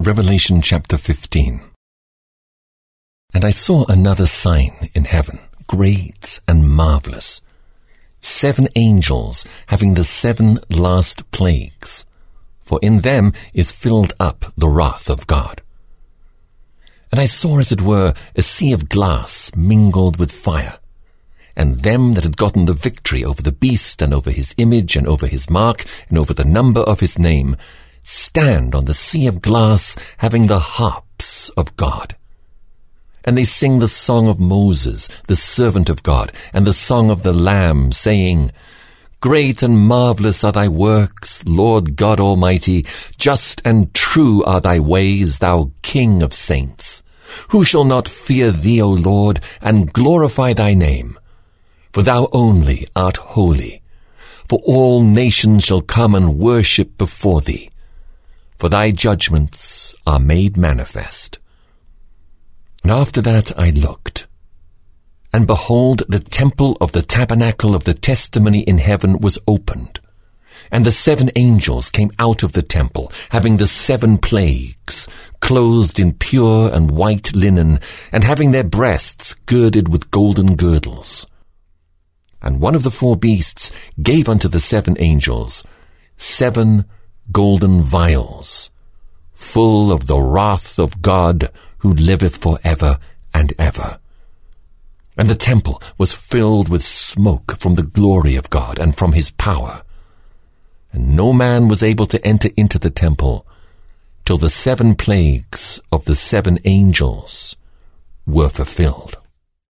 Revelation chapter 15. And I saw another sign in heaven, great and marvelous, 7 angels having the 7 last plagues, for in them is filled up the wrath of God. And I saw, as it were, a sea of glass mingled with fire, and them that had gotten the victory over the beast, and over his image, and over his mark, and over the number of his name, stand on the sea of glass, having the harps of God. And they sing the song of Moses, the servant of God, and the song of the Lamb, saying, Great and marvelous are thy works, Lord God Almighty. Just and true are thy ways, thou King of saints. Who shall not fear thee, O Lord, and glorify thy name? For thou only art holy. For all nations shall come and worship before thee. For thy judgments are made manifest. And after that I looked, and behold, the temple of the tabernacle of the testimony in heaven was opened. And the 7 angels came out of the temple, having the 7 plagues, clothed in pure and white linen, and having their breasts girded with golden girdles. And one of the 4 beasts gave unto the 7 angels 7 golden vials, full of the wrath of God, who liveth for ever and ever. And the temple was filled with smoke from the glory of God and from his power. And no man was able to enter into the temple till the 7 plagues of the 7 angels were fulfilled.